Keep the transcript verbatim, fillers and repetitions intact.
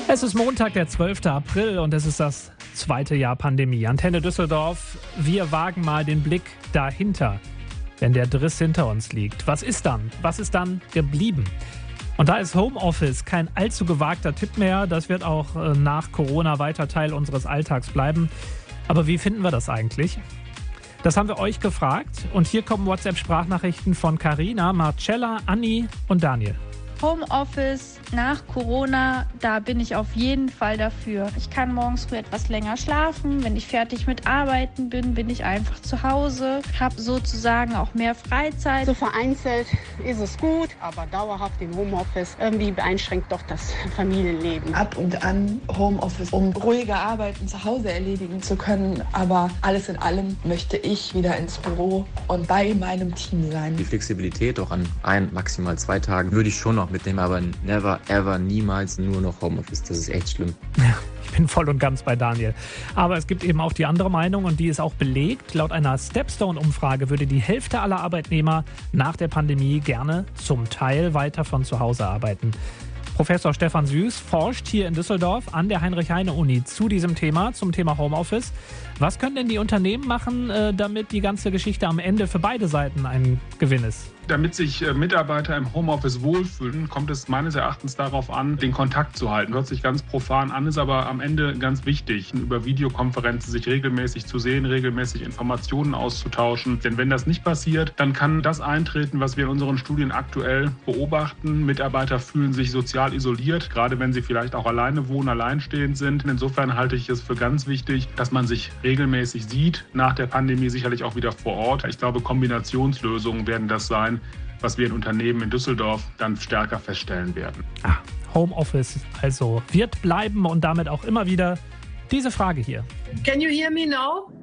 Es ist Montag, der zwölfte April und es ist das zweite Jahr Pandemie. Antenne Düsseldorf, wir wagen mal den Blick dahinter, wenn der Driss hinter uns liegt. Was ist dann? Was ist dann geblieben? Und da ist Homeoffice kein allzu gewagter Tipp mehr. Das wird auch nach Corona weiter Teil unseres Alltags bleiben. Aber wie finden wir das eigentlich? Das haben wir euch gefragt. Und hier kommen WhatsApp-Sprachnachrichten von Carina, Marcella, Anni und Daniel. Homeoffice nach Corona, da bin ich auf jeden Fall dafür. Ich kann morgens früh etwas länger schlafen. Wenn ich fertig mit Arbeiten bin, bin ich einfach zu Hause. Habe sozusagen auch mehr Freizeit. So vereinzelt ist es gut, aber dauerhaft im Homeoffice irgendwie beeinschränkt doch das Familienleben. Ab und an Homeoffice, um ruhige Arbeiten zu Hause erledigen zu können. Aber alles in allem möchte ich wieder ins Büro und bei meinem Team sein. Die Flexibilität auch an ein, maximal zwei Tagen würde ich schon noch mitnehmen, aber never, ever, niemals nur noch Homeoffice. Das ist echt schlimm. Ja, ich bin voll und ganz bei Daniel. Aber es gibt eben auch die andere Meinung und die ist auch belegt. Laut einer Stepstone-Umfrage würde die Hälfte aller Arbeitnehmer nach der Pandemie gerne zum Teil weiter von zu Hause arbeiten. Professor Stefan Süß forscht hier in Düsseldorf an der Heinrich-Heine-Uni zu diesem Thema, zum Thema Homeoffice. Was können denn die Unternehmen machen, damit die ganze Geschichte am Ende für beide Seiten ein Gewinn ist? Damit sich Mitarbeiter im Homeoffice wohlfühlen, kommt es meines Erachtens darauf an, den Kontakt zu halten. Hört sich ganz profan an, ist aber am Ende ganz wichtig, über Videokonferenzen sich regelmäßig zu sehen, regelmäßig Informationen auszutauschen. Denn wenn das nicht passiert, dann kann das eintreten, was wir in unseren Studien aktuell beobachten. Mitarbeiter fühlen sich sozial isoliert, gerade wenn sie vielleicht auch alleine wohnen, alleinstehend sind. Insofern halte ich es für ganz wichtig, dass man sich regelmäßig sieht, nach der Pandemie sicherlich auch wieder vor Ort. Ich glaube, Kombinationslösungen werden das sein, was wir in Unternehmen in Düsseldorf dann stärker feststellen werden. Ah, Homeoffice also wird bleiben und damit auch immer wieder diese Frage hier. Can you hear me now?